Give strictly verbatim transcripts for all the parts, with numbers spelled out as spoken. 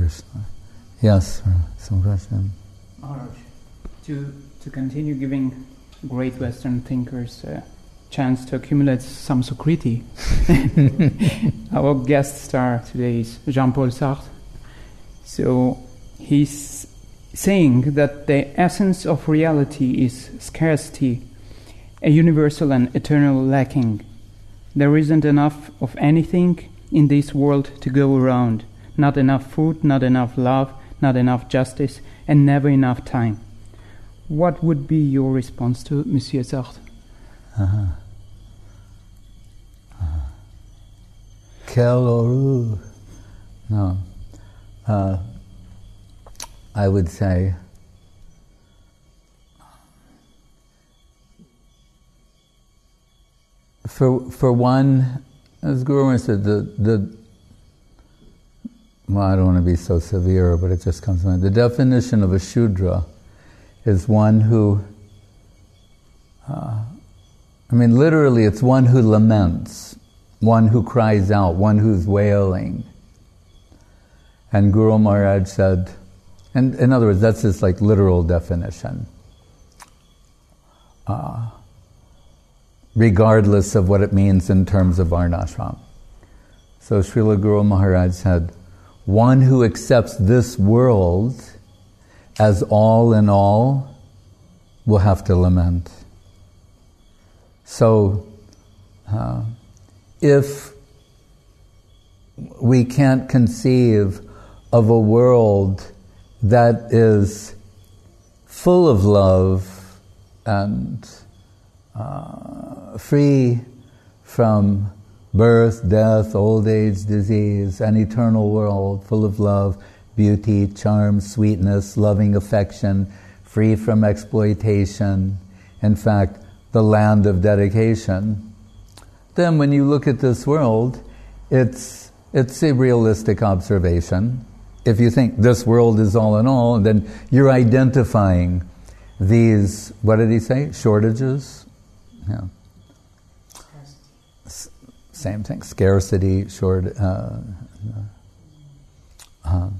Krishna. Yes, some question. Maharaj, to, to continue giving great Western thinkers a chance to accumulate some Sukriti, our guest star today is Jean-Paul Sartre. So he's saying that the essence of reality is scarcity, a universal and eternal lacking. There isn't enough of anything in this world to go around. Not enough food, not enough love, not enough justice, and never enough time. What would be your response to Monsieur Sartre? Uh-huh. Uh-huh. Quel horreur. No. Uh, I would say for for one, as Guru said, the the well, I don't want to be so severe, but it just comes to mind. The definition of a Shudra is one who, uh, I mean, literally, it's one who laments, one who cries out, one who's wailing. And Guru Maharaj said, and in other words, that's his like literal definition. Uh, regardless of what it means in terms of Varnashram. So Srila Guru Maharaj said, one who accepts this world as all in all will have to lament. So, uh, if we can't conceive of a world that is full of love and uh, free from birth, death, old age, disease, an eternal world full of love, beauty, charm, sweetness, loving affection, free from exploitation, in fact, the land of dedication, then when you look at this world, it's it's a realistic observation. If you think this world is all in all, then you're identifying these, what did he say, shortages? Yeah. Same thing, scarcity, short, uh, uh,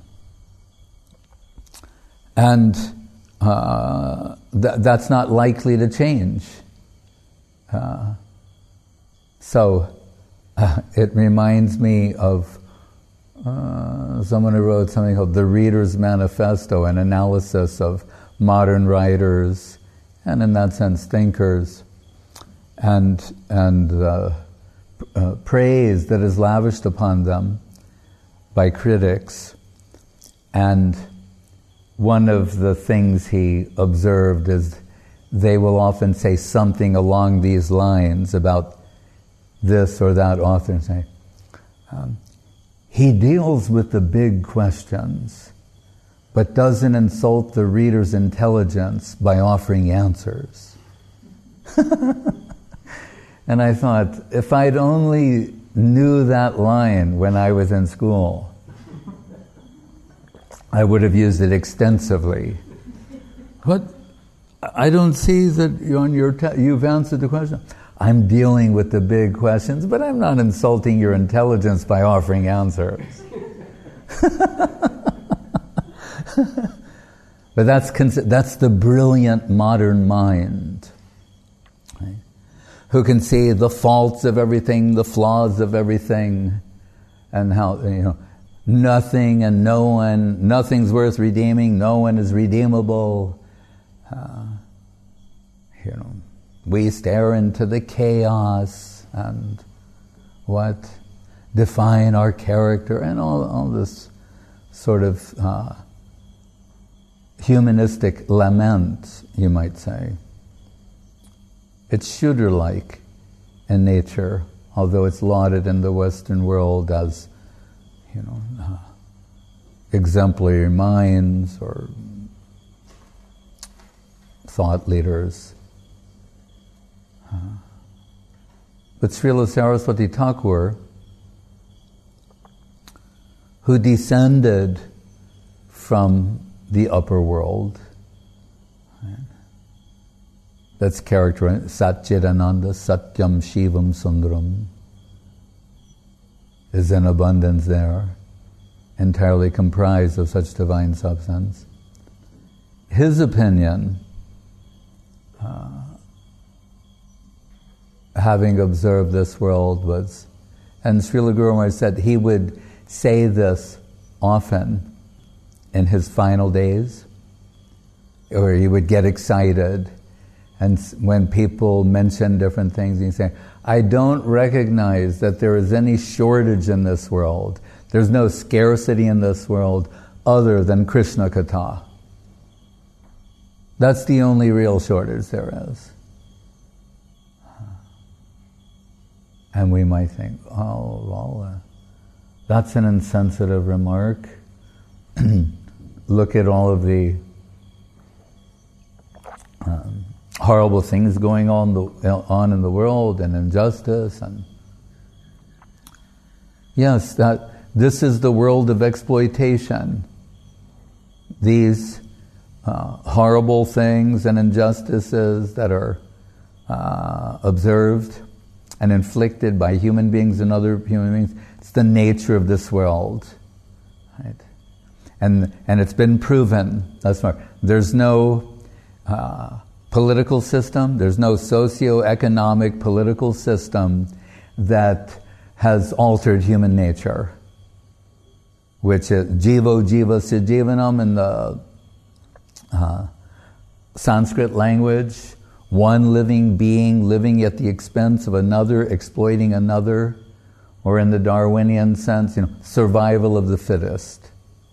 and uh, th- that's not likely to change. Uh, so uh, it reminds me of uh, someone who wrote something called The Reader's Manifesto, an analysis of modern writers, and in that sense thinkers, and and uh, Uh, praise that is lavished upon them by critics. And one of the things he observed is they will often say something along these lines about this or that author and say, um, he deals with the big questions but doesn't insult the reader's intelligence by offering answers. And I thought, if I'd only knew that line when I was in school, I would have used it extensively. What? I don't see that on your te- you've answered the question. I'm dealing with the big questions, but I'm not insulting your intelligence by offering answers. But that's that's the brilliant modern mind, right? Who can see the faults of everything, the flaws of everything, and how, you know, nothing and no one, nothing's worth redeeming, no one is redeemable. Uh, you know, we stare into the chaos and what define our character and all, all this sort of uh, humanistic lament, you might say. It's Shudra-like in nature, although it's lauded in the Western world as, you know, uh, exemplary minds or thought leaders. Uh, but Srila Saraswati Thakur, who descended from the upper world, right? That's characterized Satchidananda, Satyam Shivam Sundaram, is in abundance there. entirely comprised of such divine substance. His opinion, uh, having observed this world, was, and Srila Guru Maharaj said he would say this often in his final days, or he would get excited, and when people mention different things, he'd say, I don't recognize that there is any shortage in this world. There's no scarcity in this world other than Krishna Katha. That's the only real shortage there is. And we might think, oh, well, uh, that's an insensitive remark. Look at all of the um, horrible things going on, the, on in the world, and injustice. And yes, that this is the world of exploitation. These uh, horrible things and injustices that are uh, observed and inflicted by human beings and other human beings, it's the nature of this world, right? And and it's been proven thus far. There's no uh, political system, there's no socio-economic political system that has altered human nature, which is jivo jiva sijivanam in the uh, Sanskrit language. One living being living at the expense of another, exploiting another, or in the Darwinian sense, you know, survival of the fittest.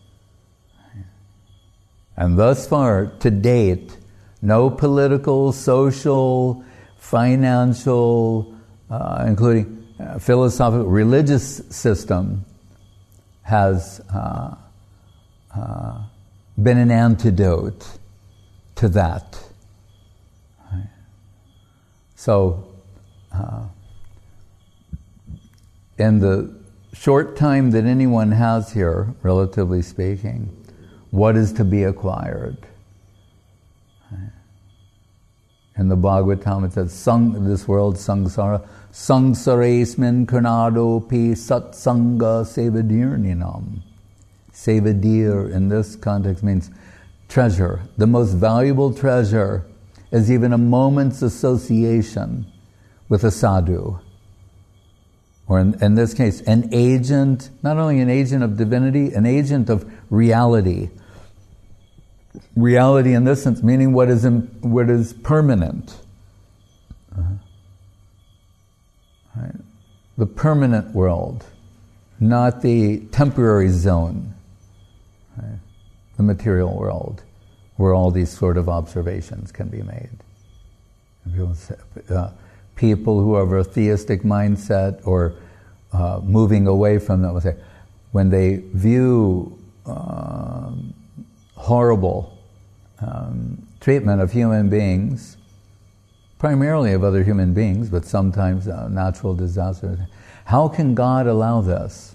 And thus far, to date, no political, social, financial, uh, including uh, philosophical, religious system has uh, uh, been an antidote to that. So, uh, in the short time that anyone has here, relatively speaking, what is to be acquired? In the Bhagavatam it says, Sang, this world, samsara, samsaresmin karnado pi satsanga sevadirninam. Sevadir in this context means treasure. The most valuable treasure is even a moment's association with a sadhu. Or in, in this case, an agent, not only an agent of divinity, an agent of reality. Reality in this sense, meaning what is in, what is permanent. Uh-huh. Right. The permanent world, not the temporary zone. Right. The material world, where all these sort of observations can be made. People, say, uh, people who have a theistic mindset or uh, moving away from them will say, when they view uh, horrible um, treatment of human beings, primarily of other human beings, but sometimes uh, natural disasters, how can God allow this?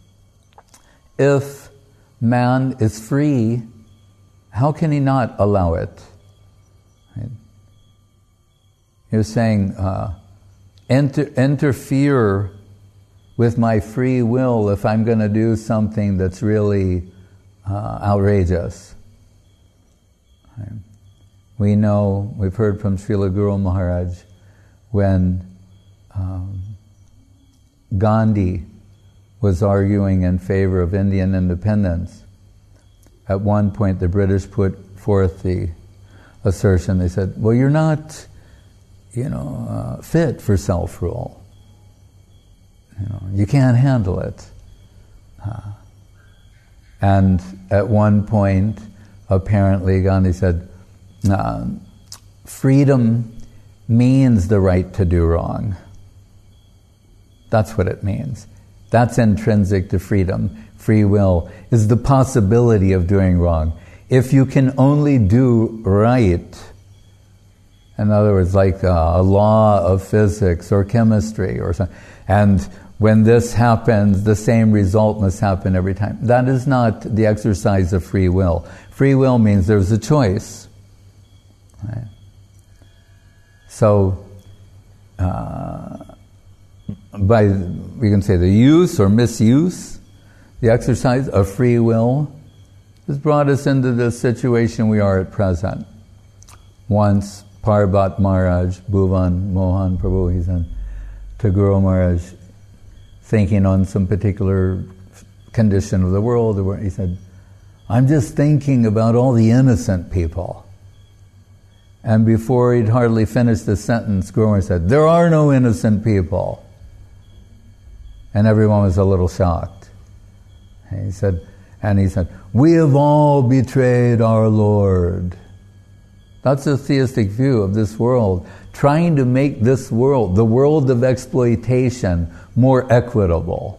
If man is free, how can he not allow it? Right? He was saying, uh, enter, interfere with my free will if I'm going to do something that's really uh, outrageous. Right? We know, we've heard from Srila Guru Maharaj, when um, Gandhi was arguing in favor of Indian independence, at one point the British put forth the assertion, they said, well, you're not, you know, uh, fit for self-rule. You know, you can't handle it. Uh, and at one point, apparently Gandhi said, uh, freedom means the right to do wrong. That's what it means. That's intrinsic to freedom. Free will is the possibility of doing wrong. If you can only do right, in other words, like a, a law of physics or chemistry or something, and when this happens, the same result must happen every time. That is not the exercise of free will. Free will means there's a choice. Right? So, uh, by, we can say the use or misuse, The exercise of free will has brought us into the situation we are at present. Once, Parbat Maharaj, Bhuvan Mohan Prabhu, he said to Guru Maharaj, thinking on some particular condition of the world, he said, I'm just thinking about all the innocent people. And before he'd hardly finished the sentence, Guru Maharaj said, there are no innocent people. And everyone was a little shocked. And he said, and he said, we have all betrayed our Lord. That's a theistic view of this world, trying to make this world, the world of exploitation, more equitable.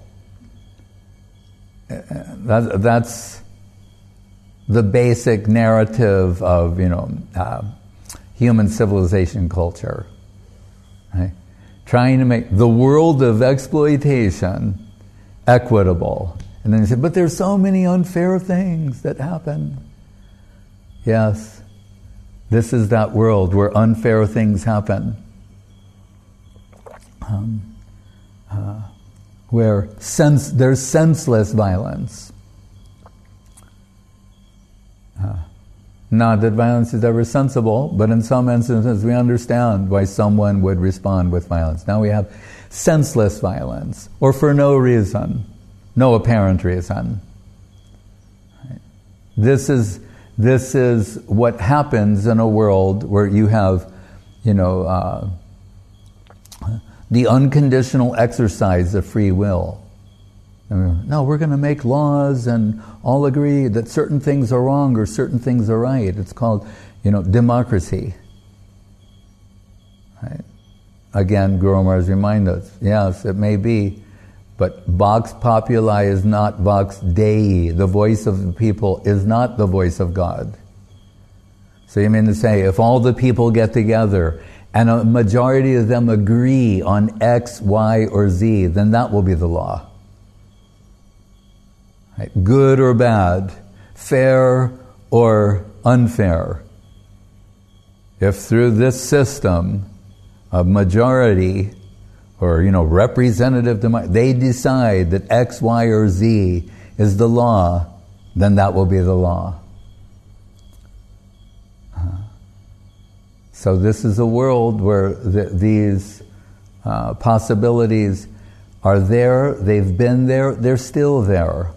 That, that's the basic narrative of, you know, uh, human civilization culture. Right? Trying to make the world of exploitation equitable. And then he said, but there's so many unfair things that happen. Yes, this is that world where unfair things happen. Um, uh, where sense, there's senseless violence. Uh, not that violence is ever sensible, but in some instances we understand why someone would respond with violence. Now we have senseless violence, or for no reason, no apparent reason. Right. This is this is what happens in a world where you have, you know, uh, the unconditional exercise of free will. No, we're going to make laws and all agree that certain things are wrong or certain things are right. It's called, you know, democracy. Right? Again, Guru Maharaj reminds us, yes, it may be, but Vox Populi is not Vox Dei. The voice of the people is not the voice of God. So you mean to say, if all the people get together and a majority of them agree on X, Y, or Z, then that will be the law. Right? Good or bad, fair or unfair. If through this system of majority or, you know, representative democracy, they decide that X, Y, or Z is the law, then that will be the law. So this is a world where the, these uh, possibilities are there, they've been there, they're still there.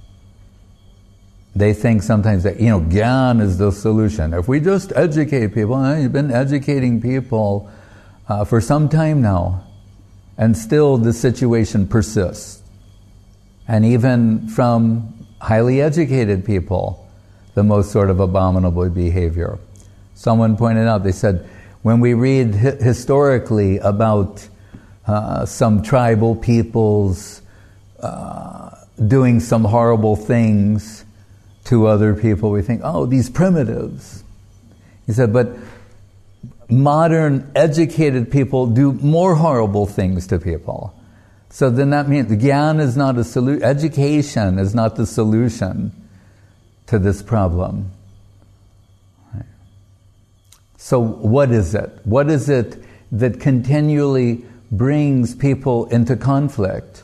They think sometimes that, you know, Gyan is the solution. If we just educate people, eh, you've been educating people uh, for some time now, and still the situation persists. And even from highly educated people, the most sort of abominable behavior. Someone pointed out, they said, when we read hi- historically about uh, some tribal peoples uh, doing some horrible things to other people, we think, oh, these primitives. He said, but modern educated people do more horrible things to people. So then that means Gyan is not a solution, education is not the solution to this problem. Right. So what is it? What is it that continually brings people into conflict?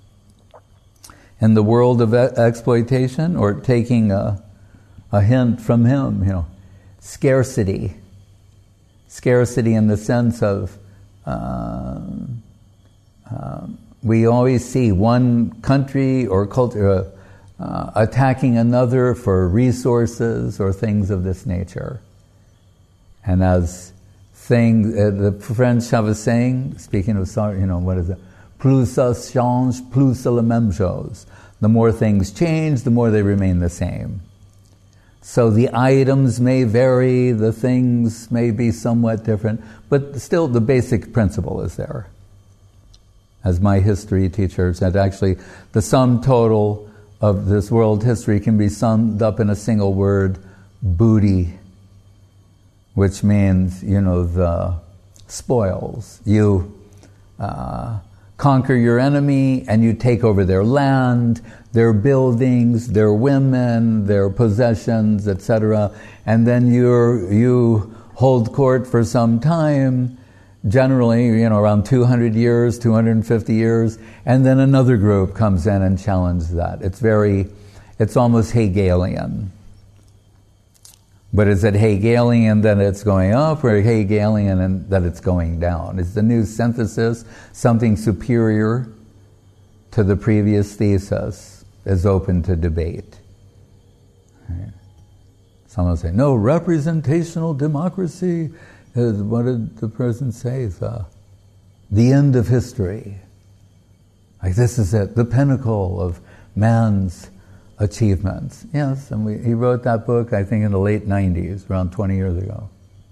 In the world of e- exploitation, or taking a, a hint from him, you know, scarcity. Scarcity in the sense of uh, uh, we always see one country or culture uh, uh, attacking another for resources or things of this nature. And as things, uh, the French have a saying, speaking of, you know, what is it? Plus ça change, plus c'est la même chose. The more things change, the more they remain the same. So the items may vary, the things may be somewhat different, but still the basic principle is there. As my history teacher said, actually, the sum total of this world history can be summed up in a single word, booty, which means, you know, the spoils. You uh, conquer your enemy and you take over their land, their buildings, their women, their possessions, et cetera. And then you you hold court for some time, generally, you know, around two hundred years, two hundred fifty years, and then another group comes in and challenges that. It's very, it's almost Hegelian. But is it Hegelian that it's going up, or Hegelian and that it's going down? Is the new synthesis something superior to the previous thesis? Is open to debate. Right. Someone will say, no, representational democracy is, what did the person say? The, the end of history. Like, this is it, the pinnacle of man's achievements. Yes, and we, he wrote that book, I think, in the late nineties, around twenty years ago.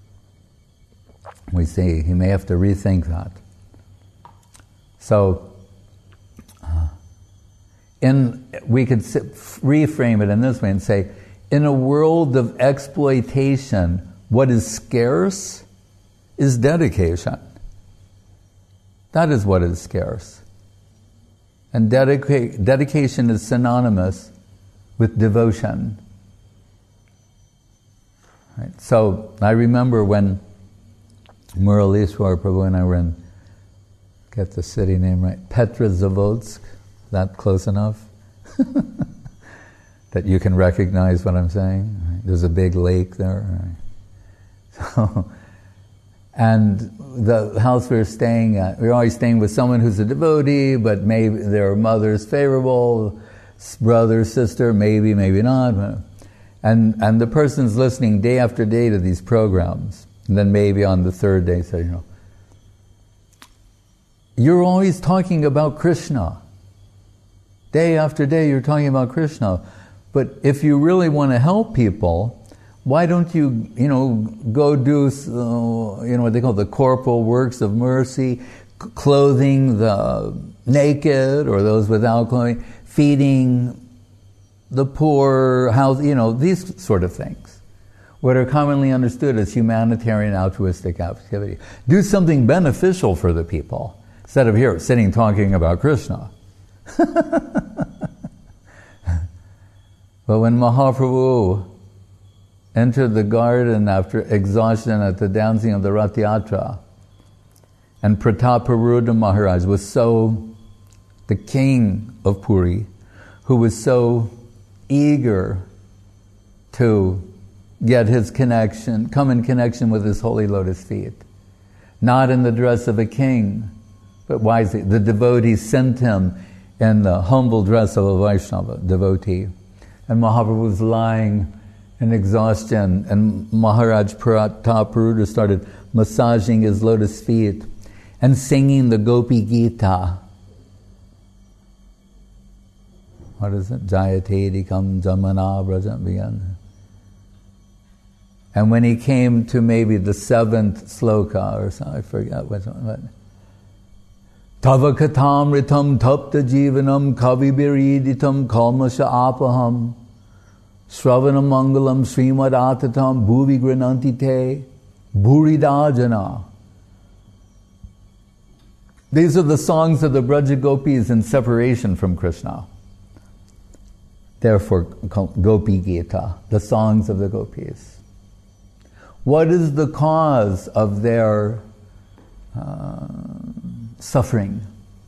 We see he may have to rethink that. So, uh, in we could sit, reframe it in this way and say, in a world of exploitation, what is scarce is dedication. That is what is scarce. And dedica- dedication is synonymous with devotion. Right? So I remember when Muralishwar Prabhu and I were in, get the city name right, Petrozavodsk, that close enough? That you can recognize what I'm saying? Right? There's a big lake there. Right? So, and the house we were staying at, we were always staying with someone who's a devotee, but maybe their mother's favorable, brother, sister, maybe, maybe not. And and the person's listening day after day to these programs. And then maybe on the third day say, you know, you're always talking about Krishna. Day after day you're talking about Krishna. But if you really want to help people, why don't you, you know, go do, uh, you know, what they call the corporal works of mercy, c- clothing the naked or those without clothing, feeding the poor, house, you know, these sort of things. What are commonly understood as humanitarian altruistic activity. Do something beneficial for the people, instead of here sitting talking about Krishna. But when Mahaprabhu entered the garden after exhaustion at the dancing of the Rath Yatra, and Prataparudra Maharaj was so, the king of Puri, who was so eager to get his connection, come in connection with his holy lotus feet. Not in the dress of a king, but wisely. The devotees sent him in the humble dress of a Vaishnava devotee. And Mahaprabhu was lying in exhaustion, and Maharaj Prataparudra started massaging his lotus feet and singing the Gopi Gita. What is it? Jayate kam jamana brajam. And when he came to maybe the seventh sloka or something, I forget which one. Tava katam ritam tapta jivanam kavibiriditam kalmasha apaham Shravana mangalam srimad atatam bhuvi grananti te bhuridajana. These are the songs of the Braja Gopis in separation from Krishna. Therefore, Gopi Gita, the songs of the Gopis. What is the cause of their uh, suffering?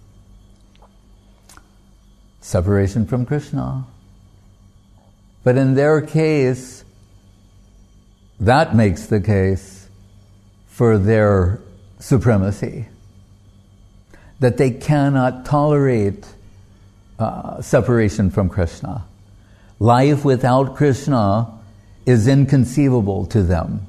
Separation from Krishna. But in their case, that makes the case for their supremacy. That they cannot tolerate uh, separation from Krishna. Life without Krishna is inconceivable to them.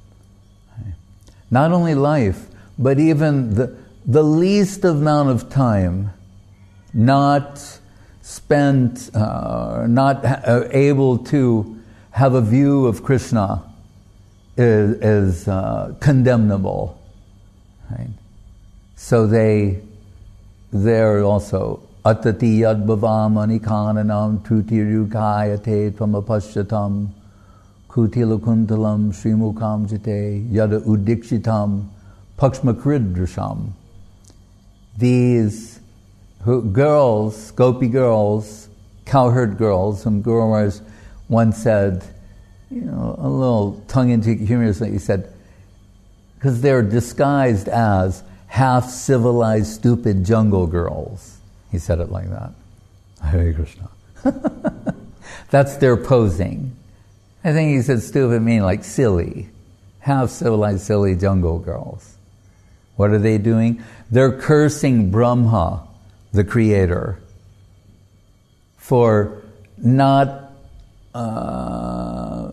Not only life, but even the, the least amount of time not spent, uh, not ha- able to have a view of Krishna is, is uh, condemnable. Right? So they, they're also atati yad bhavam anikananam tutirukayate tvamapashyatam kutilakuntalam srimukam jite yada udikshitam pakshmakridrasham. These who, girls, gopi girls, cowherd girls, whom Guru Maharaj once said, you know, a little tongue-in-cheek humorously, he said, because they're disguised as half-civilized, stupid jungle girls. He said it like that. Hare Krishna. That's their posing. I think he said stupid meaning like silly. Half-civilized, silly jungle girls. What are they doing? They're cursing Brahma, the creator, for not uh,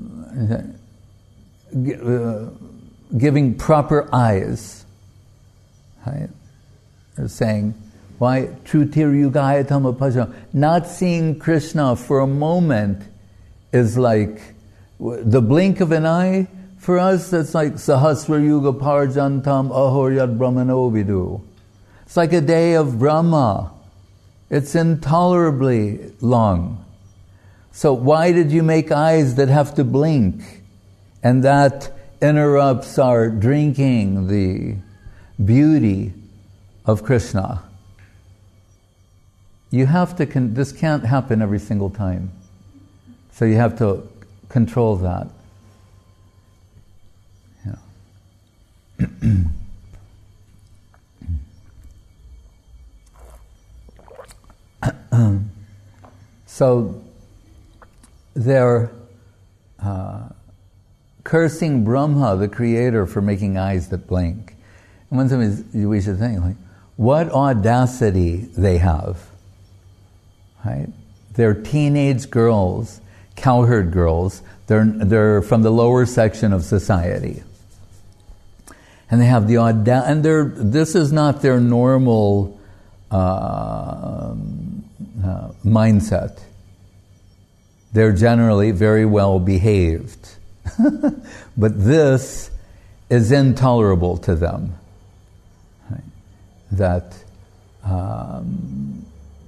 g- uh, giving proper eyes. Right? They're saying, why Trutirugayatama Pasha? Not seeing Krishna for a moment is like the blink of an eye. For us, it's like Sahasra Yuga Parjantam Ahoryat Brahmano Vidu. It's like a day of Brahma. It's intolerably long. So why did you make eyes that have to blink? And that interrupts our drinking the beauty of Krishna. You have to, con- this can't happen every single time. So you have to control that. So they're uh, cursing Brahma, the creator, for making eyes that blink. And one time we should think, like, what audacity they have. Right? They're teenage girls, cowherd girls. They're they're from the lower section of society. And they have the audacity, and they're, this is not their normal uh, uh, mindset. They're generally very well behaved. But this is intolerable to them. Right? That um,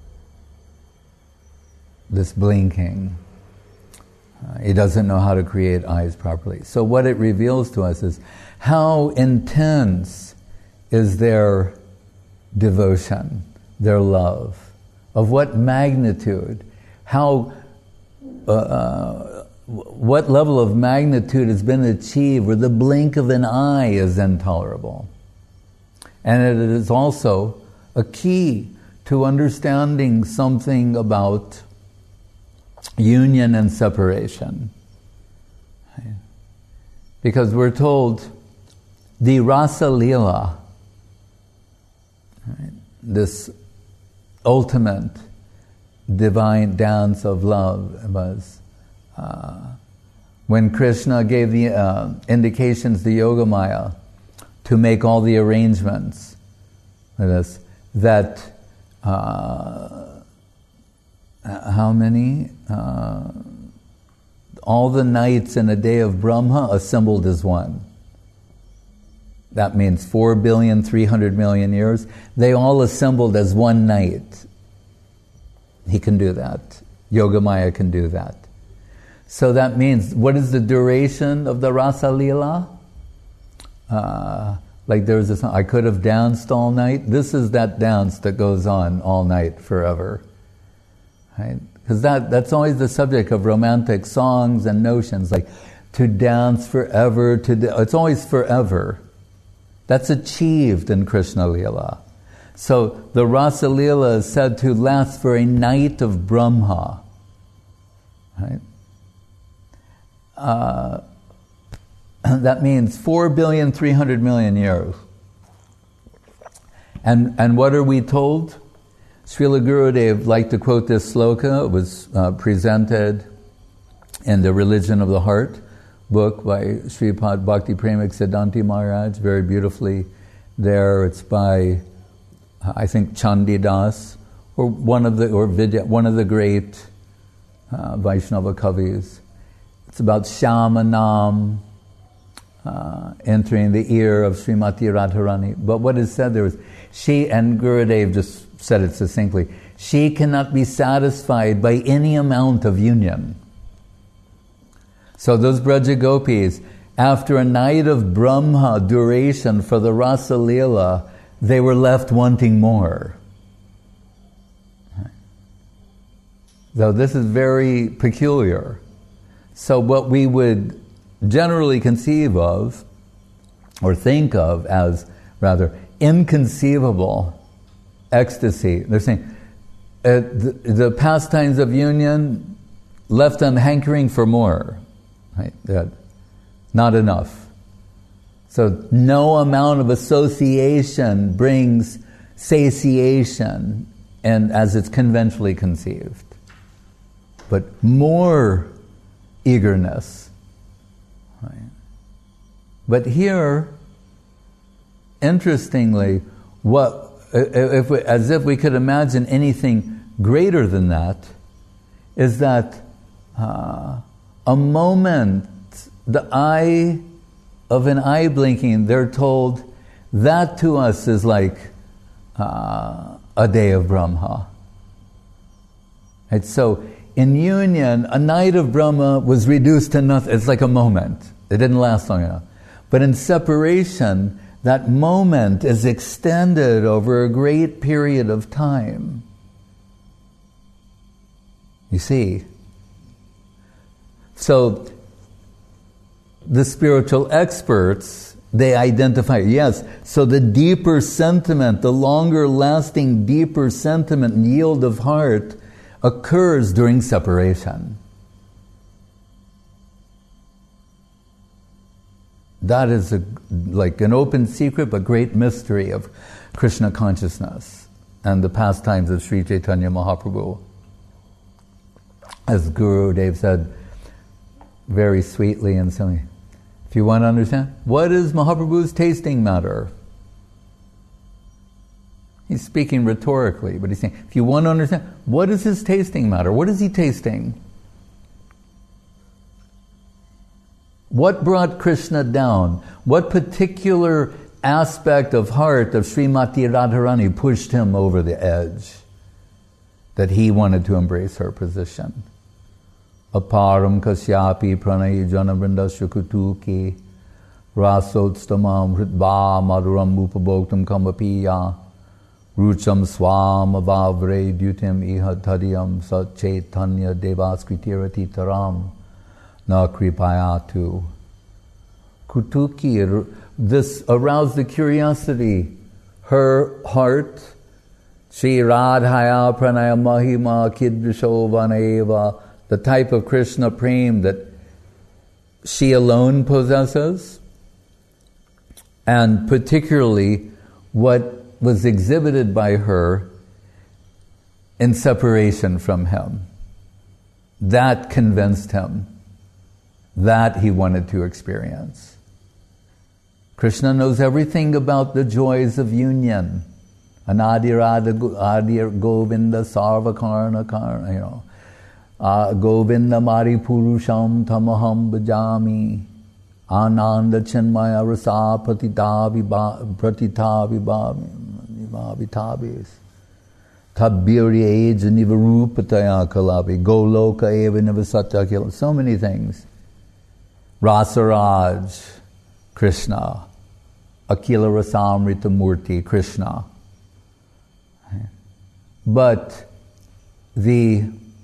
this blinking, uh, he doesn't know how to create eyes properly. So what it reveals to us is how intense is their devotion, their love, of what magnitude, how, uh, uh, what level of magnitude has been achieved where the blink of an eye is intolerable. And it is also a key to understanding something about union and separation. Because we're told the Rasa Lila, right, this ultimate divine dance of love, was uh, when Krishna gave the uh, indications to Yogamaya to make all the arrangements for this, that uh, how many? Uh, all the nights in a day of Brahma assembled as one. That means four billion, three hundred million years. They all assembled as one night. He can do that. Yogamaya can do that. So that means, what is the duration of the Rasa Lila? Uh, like there was this, I could have danced all night. This is that dance that goes on all night forever. Right? Because that, that's always the subject of romantic songs and notions, like to dance forever, to da- it's always forever. That's achieved in Krishna Lila. So the Rasa Lila is said to last for a night of Brahma. Right? Uh, that means four billion, three hundred million years. And, and what are we told? Srila Gurudev liked to quote this sloka. It was uh, presented in the Religion of the Heart book by Sripad Bhakti Premik Siddhanti Maharaj, very beautifully there. It's by, uh, I think, Chandidas, or one of the, or Vidya, one of the great uh, Vaishnava Kavis. It's about Shyamanam uh, entering the ear of Srimati Radharani. But what is said there is, she, and Gurudev just said it succinctly, she cannot be satisfied by any amount of union. So those Braja Gopis, after a night of Brahma duration for the Rasa Lila, they were left wanting more. So this is very peculiar. So what we would generally conceive of or think of as rather inconceivable ecstasy. They're saying uh, the, the pastimes of union left them hankering for more. Right? That not enough. So no amount of association brings satiation, and as it's conventionally conceived, but more eagerness. Right? But here, interestingly, what if we, as if we could imagine anything greater than that, is that uh, a moment, the eye of an eye blinking, they're told that to us is like uh, a day of Brahma. Right? So in union, a night of Brahma was reduced to nothing. It's like a moment. It didn't last long enough. But in separation, that moment is extended over a great period of time. You see? So the spiritual experts, they identify, yes, so the deeper sentiment, the longer lasting, deeper sentiment and yield of heart occurs during separation. That is a, like an open secret but great mystery of Krishna consciousness and the pastimes of Sri Chaitanya Mahaprabhu. As Guru Dev said very sweetly and simply, if you want to understand, what is Mahaprabhu's tasting matter? He's speaking rhetorically, but he's saying, if you want to understand, what is his tasting matter? What is he tasting? What brought Krishna down? What particular aspect of heart of Srimati Radharani pushed him over the edge that he wanted to embrace her position? Aparam kasyapi pranayi janavrinda shukutuki rasotsamam hritva maduram upabhoktam kamapiya rucham swam avavre dutim iha tadiyam sat chaitanya devaskritirati taram na kripayatu. Kutuki, this aroused the curiosity. Her heart, Shri Radhaya Pranaya Mahima Kidvisho, the type of Krishna Prem that she alone possesses, and particularly what was exhibited by her in separation from him. That convinced him. That he wanted to experience. Krishna knows everything about the joys of union. Anadi Radha Adi Govinda Sarvakarna Karna, you know. Uh, Govinda Mari Purusham Tamaham Bhajami Ananda Chinmaya Rasa Pratitavi Pratitavi Tabis Tabbiri Age Nivarupataya Kalavi Goloka Eva Nivasatya Kila. So many things. Rasaraj, Krishna. Akila Rasamrita Murti, Krishna. But the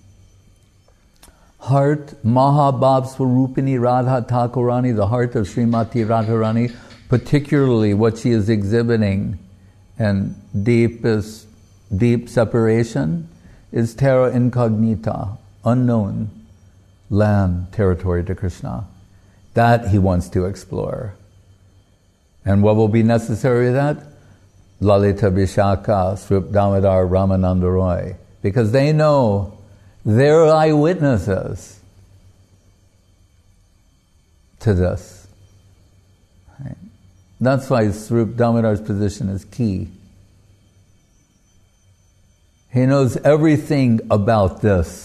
heart, Mahabhav Swarupini Radha Thakurani, the heart of Srimati Radharani, particularly what she is exhibiting in deepest, deep separation, is terra incognita, unknown land, territory to Krishna. That he wants to explore. And what will be necessary to that? Lalita Vishaka, Srup Damodar, Ramananda Roy. Because they know they're eyewitnesses to this. Right? That's why Srup Damodar's position is key. He knows everything about this,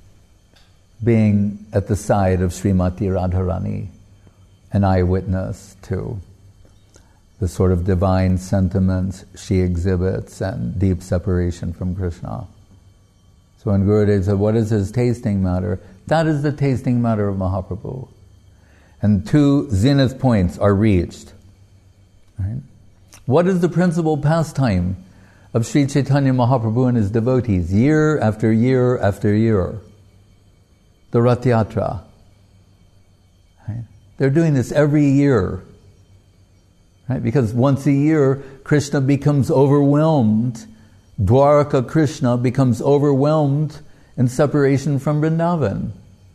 being at the side of Srimati Radharani, an eyewitness to the sort of divine sentiments she exhibits and deep separation from Krishna. So when Gurudev said, what is his tasting matter? That is the tasting matter of Mahaprabhu. And two zenith points are reached. Right? What is the principal pastime of Sri Chaitanya Mahaprabhu and his devotees, year after year after year? The Rath Yatra. Right? They're doing this every year. right? Because once a year, Krishna becomes overwhelmed. Dwaraka Krishna becomes overwhelmed in separation from Vrindavan.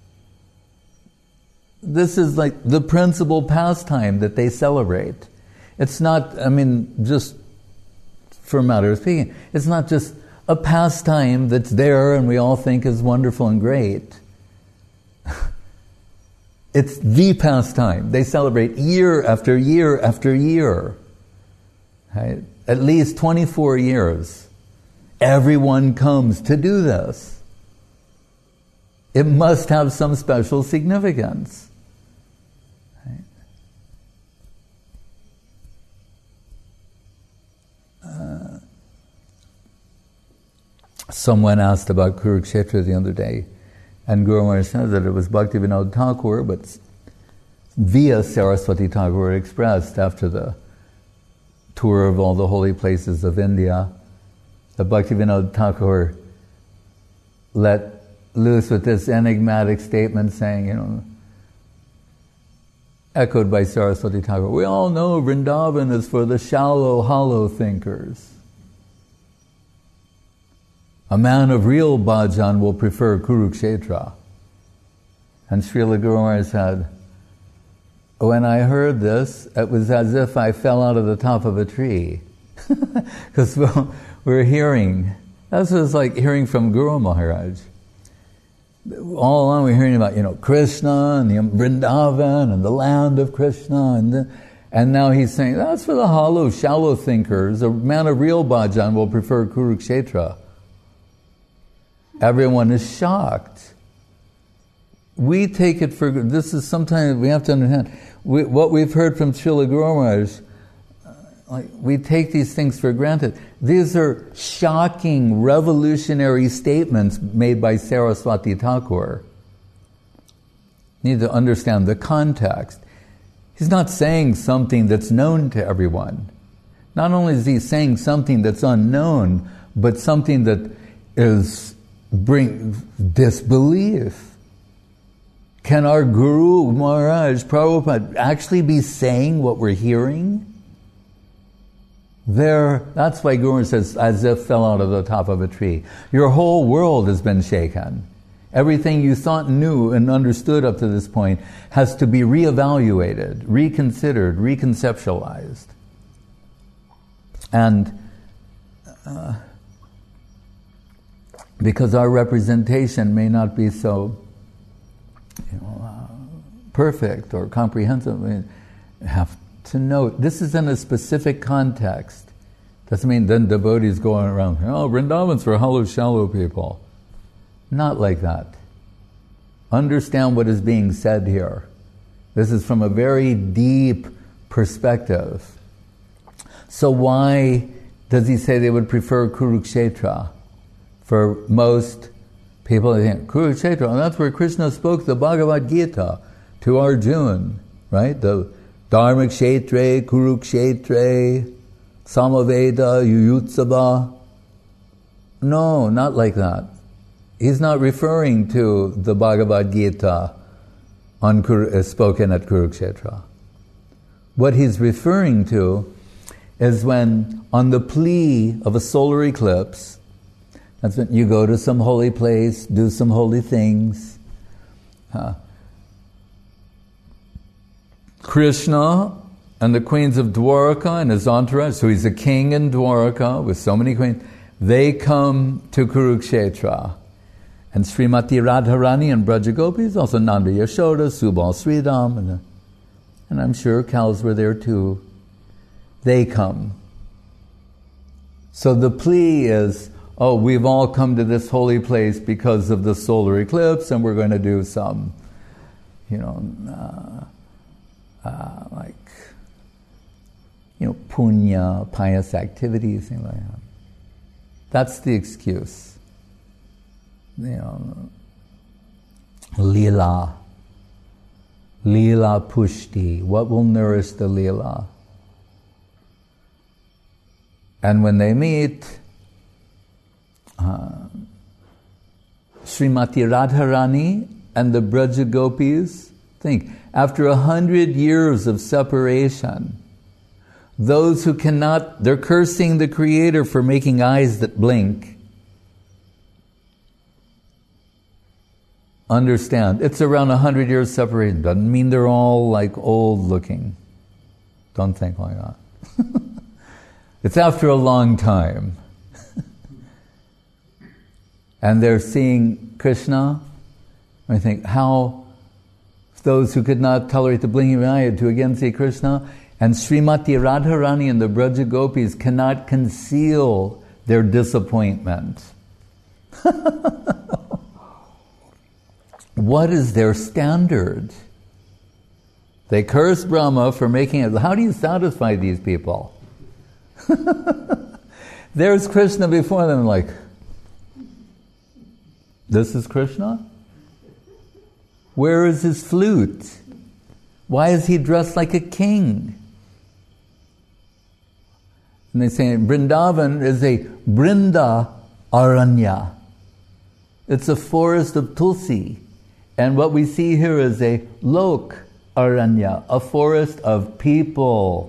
This is like the principal pastime that they celebrate. It's not, I mean, just for a matter of speaking, it's not just a pastime that's there and we all think is wonderful and great. It's the pastime. They celebrate year after year after year. Right? At least twenty-four years. Everyone comes to do this. It must have some special significance. Right? Uh, someone asked about Kurukshetra the other day, and Guru Maharaj said that it was Bhaktivinoda Thakur, but via Saraswati Thakur expressed after the tour of all the holy places of India, that Bhaktivinoda Thakur let loose with this enigmatic statement saying, you know, echoed by Saraswati Thakur, we all know Vrindavan is for the shallow, hollow thinkers. A man of real bhajan will prefer Kurukshetra. And Srila Guru Maharaj said, when I heard this, it was as if I fell out of the top of a tree. Because we're hearing, that's what it's like hearing from Guru Maharaj. All along we're hearing about, you know, Krishna and the Vrindavan and the land of Krishna. And, the, and now he's saying, that's for the hollow, shallow thinkers. A man of real bhajan will prefer Kurukshetra. Everyone is shocked. We take it for, this is sometimes we have to understand, we, what we've heard from Srila Guru Maharaj, uh, like, we take these things for granted. These are shocking, revolutionary statements made by Saraswati Thakur. You need to understand the context. He's not saying something that's known to everyone. Not only is he saying something that's unknown, but something that is bring disbelief. Can our Guru Maharaj Prabhupada actually be saying what we're hearing? There, that's why Guru says, as if fell out of the top of a tree. Your whole world has been shaken. Everything you thought knew and understood up to this point has to be reevaluated, reconsidered, reconceptualized. And uh, because our representation may not be so, you know, uh, perfect or comprehensive, we have to note this is in a specific context. Doesn't mean then devotees going around, oh, Vrindavan's for hollow, shallow people. Not like that. Understand what is being said here. This is from a very deep perspective. So why does he say they would prefer Kurukshetra? For most people, they think, Kurukshetra, and that's where Krishna spoke the Bhagavad Gita to Arjuna, right? The Dharma Kshetre, Kurukshetre, Samaveda, Yuyutsava. No, not like that. He's not referring to the Bhagavad Gita on Kuru, uh, spoken at Kurukshetra. What he's referring to is when, on the plea of a solar eclipse, that's when you go to some holy place, do some holy things. Uh, Krishna and the queens of Dwaraka and his entourage, so he's a king in Dwaraka with so many queens, they come to Kurukshetra. And Srimati Radharani and Brajagopis, also Nanda Yashoda, Subal Sridham, and, and I'm sure cows were there too. They come. So the plea is, oh, we've all come to this holy place because of the solar eclipse, and we're going to do some, you know, uh, uh, like, you know, punya, pious activities, things like that. That's the excuse. You know, lila, lila pushti. What will nourish the lila? And when they meet, uh, Srimati Radharani and the Braja Gopis, think, after a hundred years of separation, Those who cannot, they're cursing the Creator for making eyes that blink. Understand, it's around a hundred years separation. Doesn't mean they're all like old looking. Don't think like that. It's after a long time. And they're seeing Krishna. I think how those who could not tolerate the blinking of an eye had to again see Krishna. And Srimati Radharani and the Braja Gopis cannot conceal their disappointment. What is their standard? They curse Brahma for making it. How do you satisfy these people? There's Krishna before them, like, this is Krishna? Where is his flute? Why is he dressed like a king? And they say Vrindavan is a Brinda Aranya. It's a forest of Tulsi. And what we see here is a Lok Aranya, a forest of people.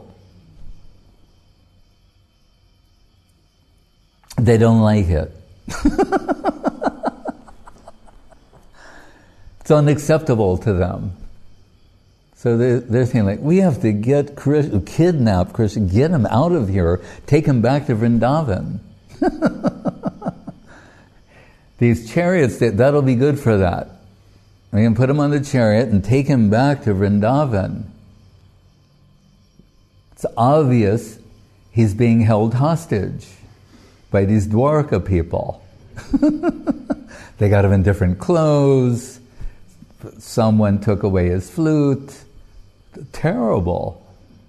They don't like it. It's unacceptable to them. So they're, they're saying, like, we have to get Krishna, kidnap Krishna, get him out of here, take him back to Vrindavan. These chariots, that'll be good for that. We can put him on the chariot and take him back to Vrindavan. It's obvious he's being held hostage by these Dwarka people. They got him in different clothes. Someone took away his flute. Terrible.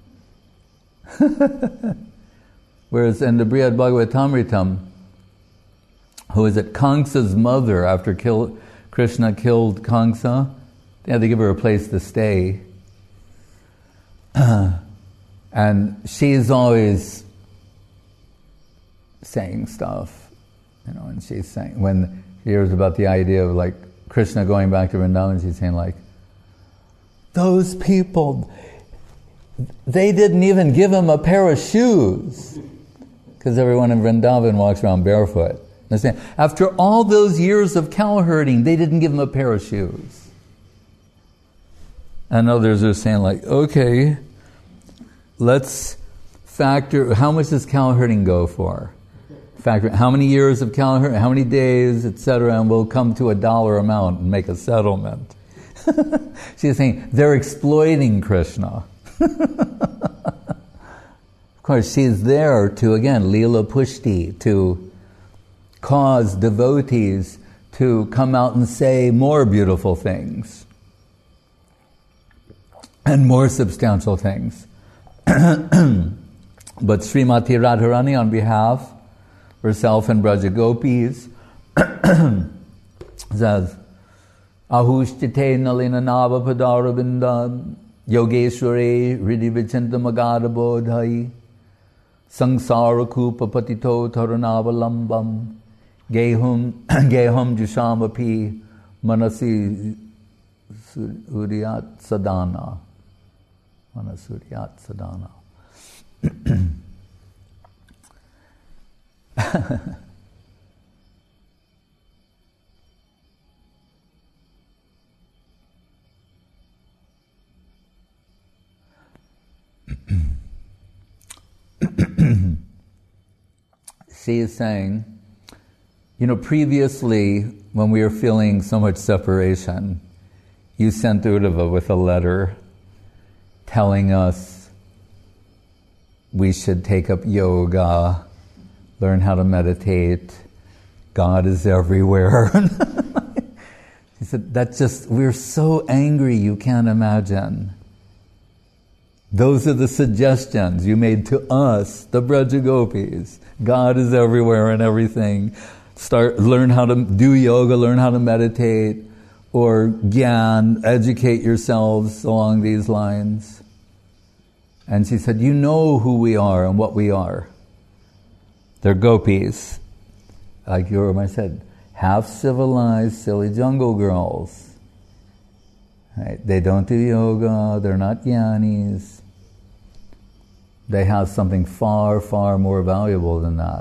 Whereas in the Brihad Bhagavatamritam, who is it, Kamsa's mother, after kill, Krishna killed Kamsa, they had to give her a place to stay. And she's always saying stuff, you know, and she's saying, when she hears about the idea of like Krishna going back to Vrindavan, she's saying like, those people, they didn't even give him a pair of shoes. Because everyone in Vrindavan walks around barefoot. They're saying, after all those years of cow herding, they didn't give him a pair of shoes. And others are saying like, okay, let's factor, how much does cow herding go for? Factor how many years of cow herding, how many days, et cetera, and we'll come to a dollar amount and make a settlement. She's saying, they're exploiting Krishna. Of course, she's there to, again, Leela Pushti, to cause devotees to come out and say more beautiful things and more substantial things. But Srimati Radharani, on behalf herself and Braja Gopis, says, Ahushtite nalina nava padaravinda yogeshware hridi vichinta magada bodhai sangsara kupa patito tarunavalambam gehum gehum jushamapi manasi suriyat sadana manasuriyat sadana. She is saying, you know, previously when we were feeling so much separation, you sent Uddhava with a letter telling us we should take up yoga, learn how to meditate, God is everywhere. He said, that's just, we're so angry you can't imagine. Those are the suggestions you made to us, the Braja Gopis. God is everywhere and everything. Start, learn how to do yoga, learn how to meditate, or gyan, educate yourselves along these lines. And she said, you know who we are and what we are. They're gopis. Like Yorma said, half-civilized, silly jungle girls. Right? They don't do yoga, they're not jnanis. They have something far, far more valuable than that.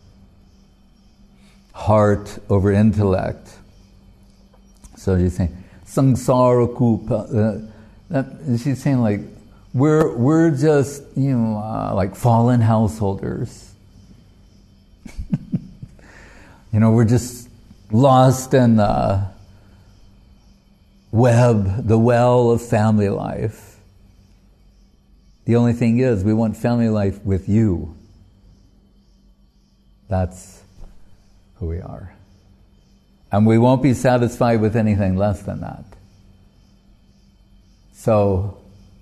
Heart over intellect. So she's saying, samsara kupa. Uh, that, she's saying like, we're we're just, you know, uh, like fallen householders. You know, we're just lost in the web, the well of family life. The only thing is, we want family life with you. That's who we are. And we won't be satisfied with anything less than that. So,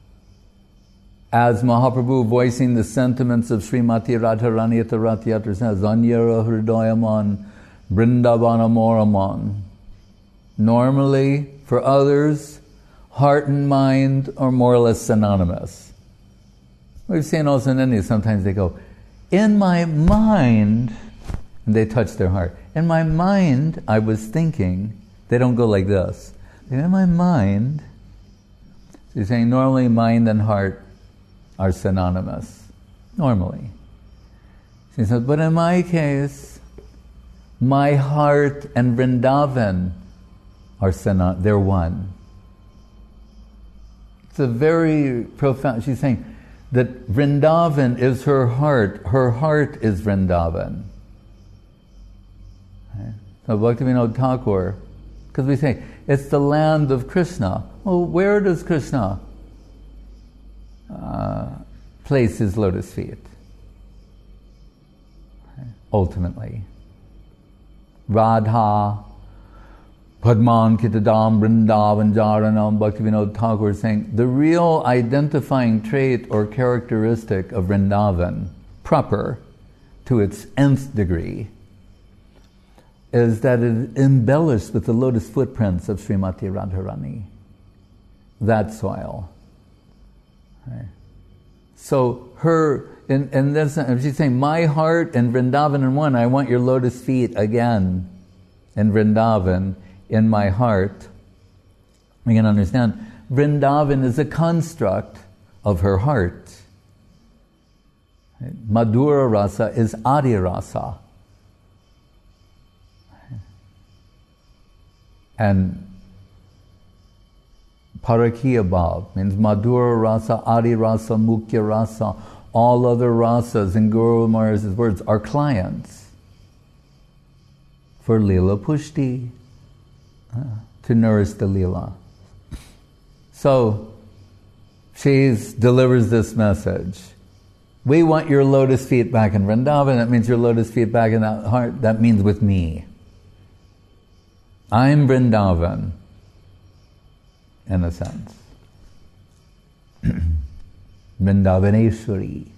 as Mahaprabhu voicing the sentiments of Srimati Radharani at the Rath Yatra says, Anyara Hridayaman Vrindavana Moraman. Normally, for others, heart and mind are more or less synonymous. We've seen also in India, sometimes they go, in my mind, and they touch their heart. In my mind, I was thinking, they don't go like this. In my mind, so you're saying normally mind and heart are synonymous. Normally. She says, but in my case, my heart and Vrindavan are synonymous. They're one. It's a very profound, she's saying that Vrindavan is her heart. Her heart is Vrindavan. Okay. So Bhaktivinoda Thakur, because we say, it's the land of Krishna. Well, where does Krishna uh, place his lotus feet? Okay. Ultimately. Radha, Padman Kitadam Vrindavan Jaranam, Bhaktivinoda Thakur is saying, the real identifying trait or characteristic of Vrindavan, proper to its nth degree, is that it is embellished with the lotus footprints of Srimati Radharani. That soil. Okay. So her, in, in this, she's saying, my heart and Vrindavan in one, I want your lotus feet again in Vrindavan, in my heart. We can understand, Vrindavan is a construct of her heart. Madhura rasa is Adi rasa. And Parakiya Bhav means Madhura rasa, Adi rasa, Mukhya rasa. All other rasas in Guru Maharaj's words are clients for Leela Pushti, uh, to nourish the Leela. So she delivers this message. We want your lotus feet back in Vrindavan. That means your lotus feet back in that heart. That means with me. I'm Vrindavan, in a sense. Vrindavaneshwari.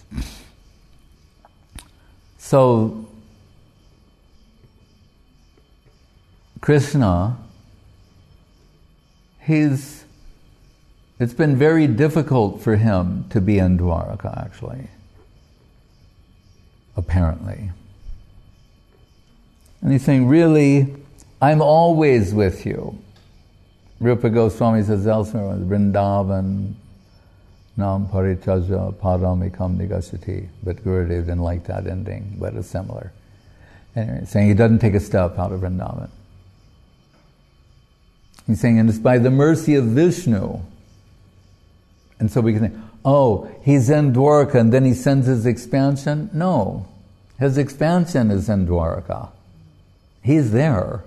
So, Krishna, he's, it's been very difficult for him to be in Dwaraka, actually. Apparently. And he's saying, really, I'm always with you. Rupa Goswami says elsewhere, Vrindavan nam parichaja paramikam nigasati. But Gurudev didn't like that ending, but it's similar. Anyway, saying he doesn't take a step out of Vrindavan. He's saying, and it's by the mercy of Vishnu. And so we can think, oh, he's in Dwaraka and then he sends his expansion? No. His expansion is in Dwaraka. He's there.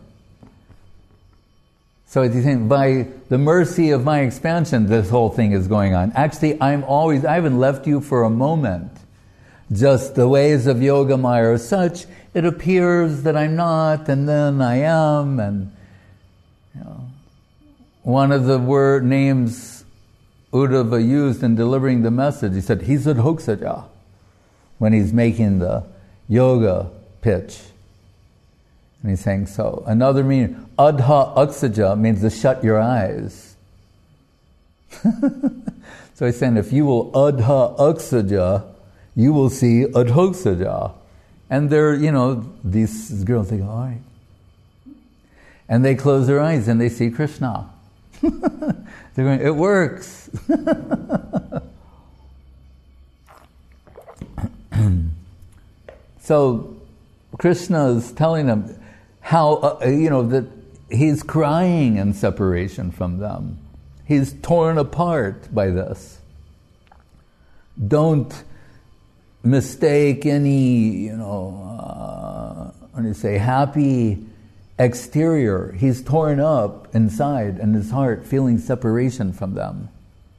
So he's saying, by the mercy of my expansion, this whole thing is going on. Actually, I'm always, I haven't left you for a moment. Just the ways of Yoga Maya are such, it appears that I'm not, and then I am, and you know. One of the word names Uddhava used in delivering the message, he said, he's adhoksaja, when he's making the yoga pitch. And he's saying so. Another meaning, adha aksaja means to shut your eyes. So he's saying, if you will adha aksaja, you will see adhoksaja. And they're, you know, these girls, they go, all right. And they close their eyes and they see Krishna. They're going, it works. So Krishna is telling them how, uh, you know, that he's crying in separation from them. He's torn apart by this. Don't mistake any, you know, uh, when you say happy exterior. He's torn up inside in his heart, feeling separation from them.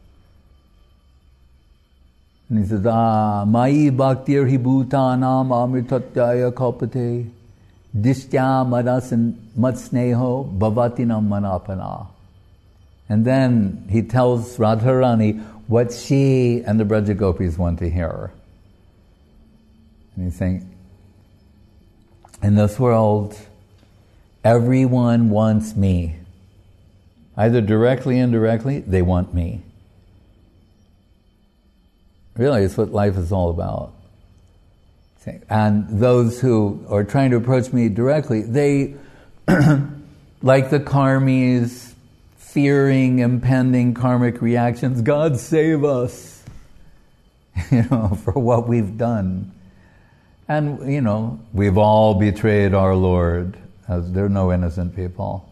And he says, ah, Mai bhaktir hi bhutanam amritatyaya kalpate dishtya madas matsneho bhavatinam manapana. And then he tells Radharani what she and the Braja Gopis want to hear. And he's saying, in this world, everyone wants me. Either directly or indirectly, they want me. Really, it's what life is all about. And those who are trying to approach me directly, they, like the karmis, fearing impending karmic reactions, God save us, you know, for what we've done. And, you know, we've all betrayed our Lord, as there are no innocent people.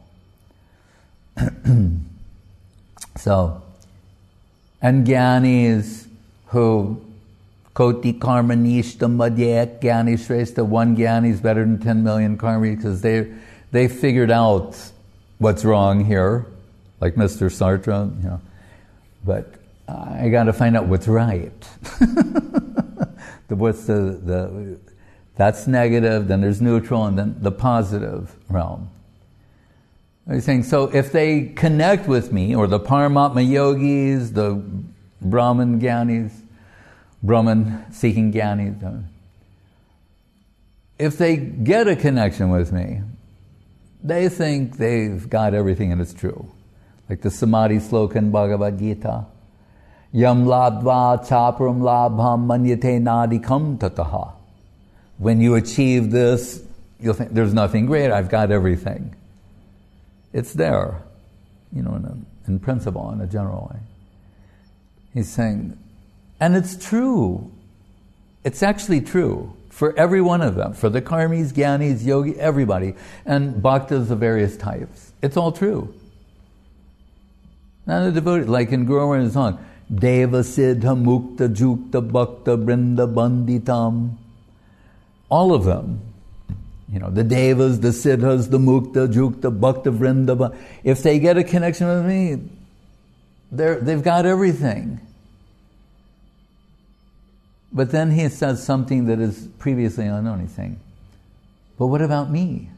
So, and Gyanis who Koti karma nishta madhyek Gyani Shrestha, one Gyani is better than ten million karmis, because they they figured out what's wrong here, like Mister Sartre, you know. But I got to find out what's right. the, what's the the that's negative, then there's neutral, and then the positive realm. He's saying, so if they connect with me, or the Paramatma yogis, the Brahman Gyanis, Brahman seeking Gyanis, if they get a connection with me, they think they've got everything and it's true. Like the Samadhi sloka in Bhagavad Gita. Yam labdva chaparam labham manyate nadikam tataha. When you achieve this, you'll think, there's nothing great, I've got everything. It's there, you know, in, a, in principle, in a general way. He's saying, and it's true. It's actually true for every one of them, for the karmis, gyanis, yogi, everybody, and bhaktas of various types. It's all true. Now the devotees, like in Guru Maharaj's song, Deva Siddha Mukta Jukta Bhakta Brinda Banditam. All of them. You know, the Devas, the Siddhas, the Mukta, Jukta, Bhakta, Vrinda. If they get a connection with me, they're, they've got everything. But then he says something that is previously unknown. He's saying, but what about me?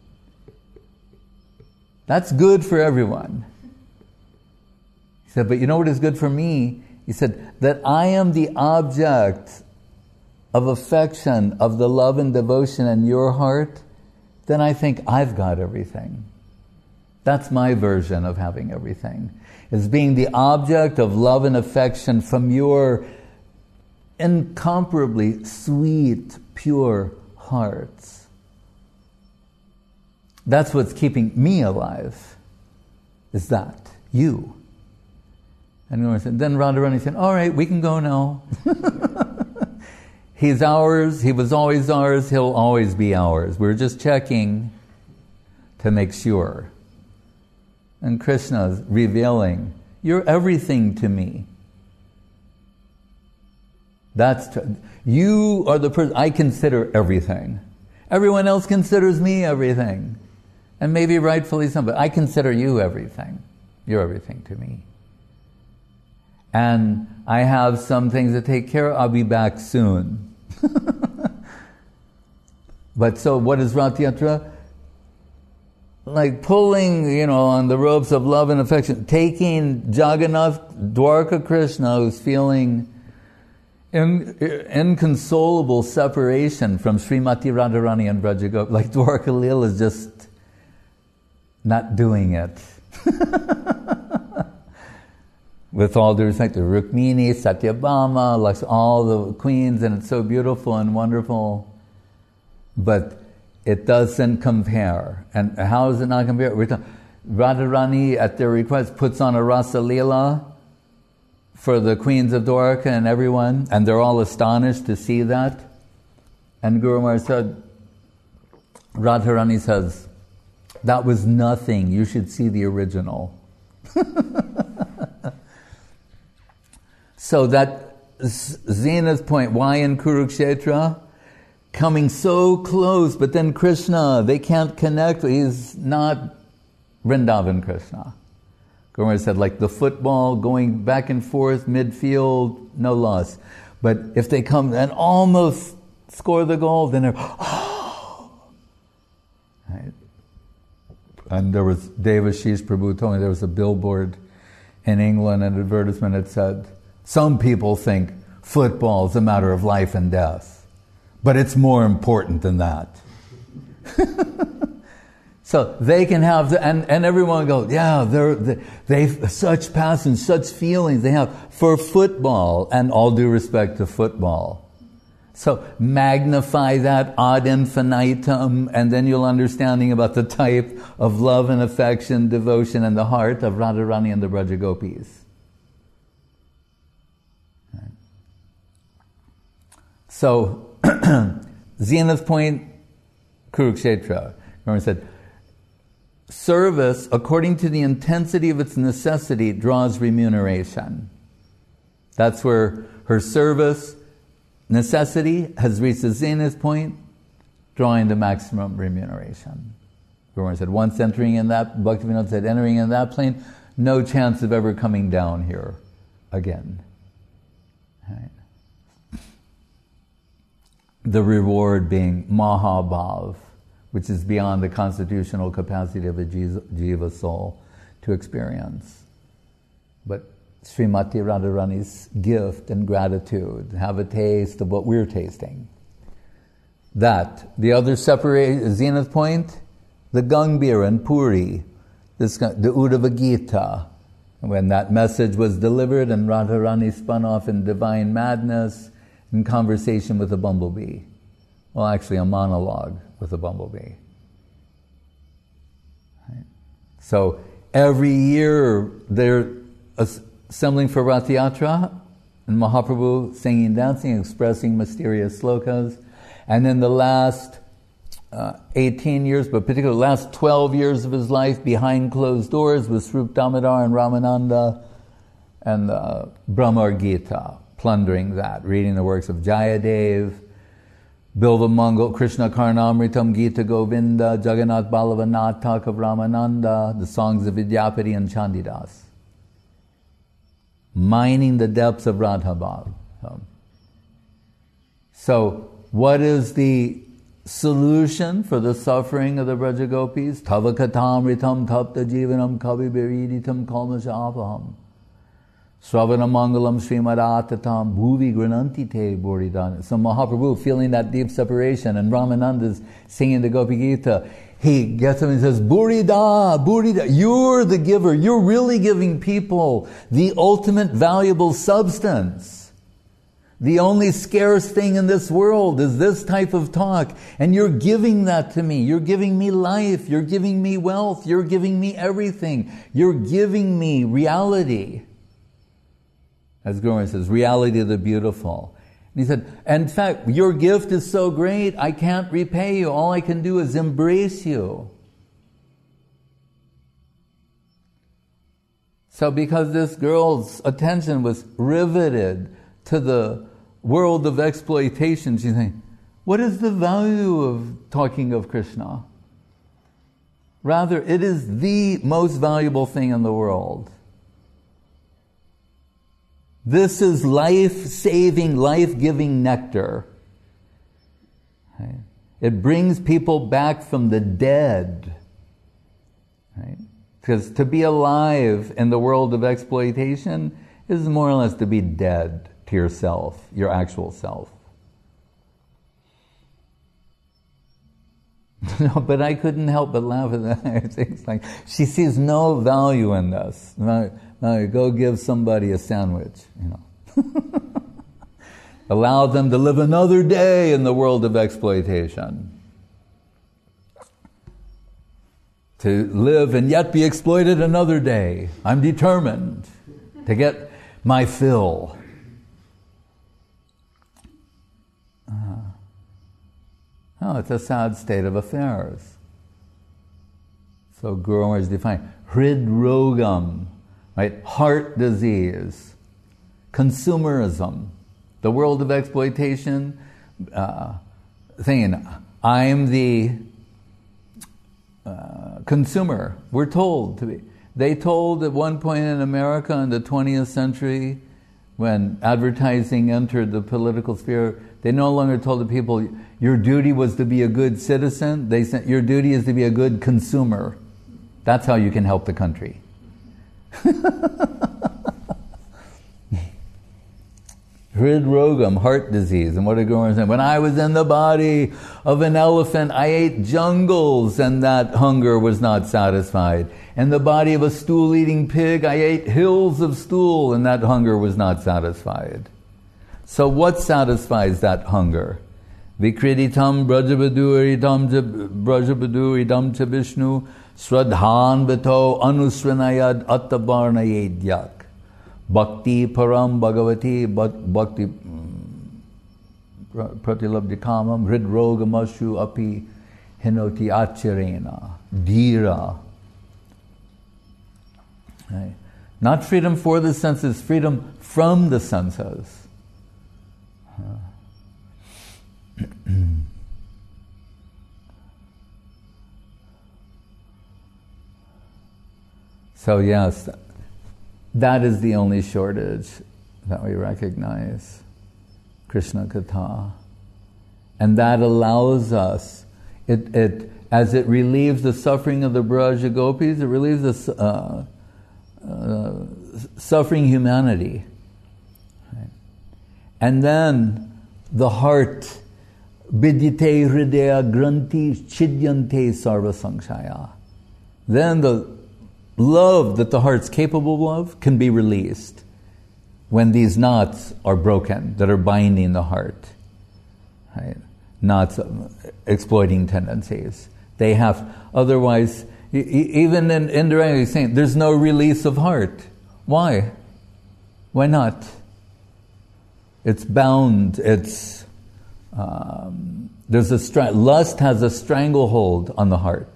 That's good for everyone. He said, but you know what is good for me? He said, that I am the object of affection, of the love and devotion in your heart, then I think I've got everything. That's my version of having everything. Is being the object of love and affection from your incomparably sweet, pure hearts. That's what's keeping me alive, is that, you. And then Radharani said, all right, we can go now. He's ours, he was always ours, he'll always be ours. We're just checking to make sure. And Krishna's revealing, you're everything to me. That's t- you are the person I consider everything. Everyone else considers me everything. And maybe rightfully so, but I consider you everything. You're everything to me. And I have some things to take care of. I'll be back soon. But so what is Rath Yatra? Like pulling, you know, on the ropes of love and affection, taking Jagannath, Dwarka Krishna, who's feeling in, inconsolable separation from Srimati Radharani and Braja Gopis. Like Dwarka Lila is just not doing it. With all due respect to Rukmini, Satyabhama, like all the queens, and it's so beautiful and wonderful, but it doesn't compare. And how does it not compare? Radharani, at their request, puts on a Rasa Leela for the queens of Dwarka and everyone, and they're all astonished to see that. And Guru Maharaj said, Radharani says, that was nothing. You should see the original. So that zenith point, why in Kurukshetra? Coming so close, but then Krishna, they can't connect. He's not Vrindavan Krishna. Guru Maharaj said, like the football going back and forth, midfield, no loss. But if they come and almost score the goal, then they're, oh! Right? And there was, Devashish Prabhu told me there was a billboard in England, an advertisement that said, some people think football is a matter of life and death, but it's more important than that. So they can have, the, and, and everyone goes, yeah, they're, they, they've such passion, such feelings they have for football, and all due respect to football. So magnify that ad infinitum, and then you'll understanding about the type of love and affection, devotion, and the heart of Radharani and the Braja Gopis. Right. So, zenith point, Kurukshetra. Remember I said, service, according to the intensity of its necessity, draws remuneration. That's where her service, necessity, has reached the zenith point, drawing the maximum remuneration. Guru said, once entering in that, Bhaktivinoda said, entering in that plane, no chance of ever coming down here again. Right. The reward being Mahabhav, which is beyond the constitutional capacity of a jiva soul to experience. But Srimati Radharani's gift and gratitude, have a taste of what we're tasting. That. The other separate zenith point, the Gangbhira and Puri, this, the Uddhava Gita. When that message was delivered and Radharani spun off in divine madness in conversation with a bumblebee. Well, actually a monologue with a bumblebee. Right. So every year they're assembling for Rath Yatra, and Mahaprabhu singing, dancing, expressing mysterious slokas. And then the last uh, eighteen years, but particularly the last twelve years of his life behind closed doors with Swarup Damodar and Ramananda and uh, Brahmar Gita, plundering that, reading the works of Jayadev, Bilva Mangal, Krishna Karnamritam, Gita Govinda, Jagannath Ballava Natak of Ramananda, the songs of Vidyapati and Chandidas. Mining the depths of Radha Bhav. So, what is the solution for the suffering of the Braja Gopis? Tava katamritam tapta jivanam kavi biriditam kalmasapaham. Sravana Mangalam Srimad-Atatam Bhuvi Grananti Te Boridan. So Mahaprabhu, feeling that deep separation, and Ramananda's singing the Gopi Gita, he gets him and says, Burida, Burida, you're the giver. You're really giving people the ultimate valuable substance. The only scarce thing in this world is this type of talk. And you're giving that to me. You're giving me life. You're giving me wealth. You're giving me everything. You're giving me reality. As Guru says, reality of the beautiful. And he said, in fact, your gift is so great, I can't repay you. All I can do is embrace you. So because this girl's attention was riveted to the world of exploitation, she's saying, what is the value of talking of Krishna? Rather, it is the most valuable thing in the world. This is life-saving, life-giving nectar. Right? It brings people back from the dead. Right? Because to be alive in the world of exploitation is more or less to be dead to yourself, your actual self. No, but I couldn't help but laugh at that. It's like, she sees no value in this. Now, now go give somebody a sandwich, you know. Allow them to live another day in the world of exploitation. To live and yet be exploited another day. I'm determined to get my fill. Uh, No, it's a sad state of affairs. So Guru Maharaj defined Hrid Rogam, right? Heart disease, consumerism, the world of exploitation, uh, thinking, I'm the uh, consumer. We're told to be. They told at one point in America in the twentieth century, when advertising entered the political sphere, they no longer told the people, your duty was to be a good citizen. They said, your duty is to be a good consumer. That's how you can help the country. Hridrogam, heart disease. And what did Guru Maharaj say? When I was in the body of an elephant, I ate jungles and that hunger was not satisfied. In the body of a stool-eating pig, I ate hills of stool and that hunger was not satisfied. So what satisfies that hunger? Vikriditam brajabadu idam brajabadu idam cha Vishnu sradhan vito anusrinayad attabarnayedyak. Bhakti param bhagavati bhakti pratilabdhi kamam hridrogamashu api hinoti acharena dhira. Right. Not freedom for the senses, freedom from the senses. So yes, that is the only shortage that we recognize, Krishna Katha. And that allows us, it, it as it relieves the suffering of the Braja Gopis, it relieves the uh, uh, suffering humanity. Right? And then the heart, Vidyate hridaya granti chidyante sarva sankshaya. Then the love that the heart's capable of can be released when these knots are broken that are binding the heart. Right? Knots of exploiting tendencies. They have, otherwise, even in indirectly saying, there's no release of heart. Why? Why not? It's bound, it's, um, there's a, stra- lust has a stranglehold on the heart.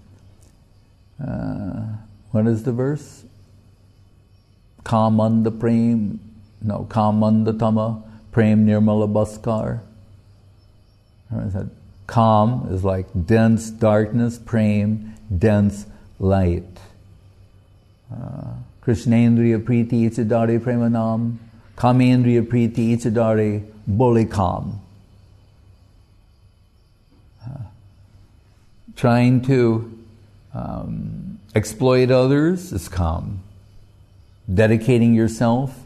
Uh, What is the verse? Kamanda prem, no, Kamanda tama, prem nirmala baskar. Kam is like dense darkness, prem, dense light. Uh, Krishnendriya priti ichadari premanam, Kamendriya priti ichadari bole kam. Uh, trying to um, exploit others is calm. Dedicating yourself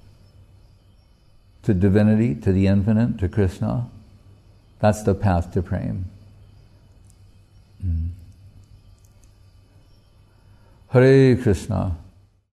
to divinity, to the infinite, to Krishna, that's the path to prem. Mm. Hare Krishna.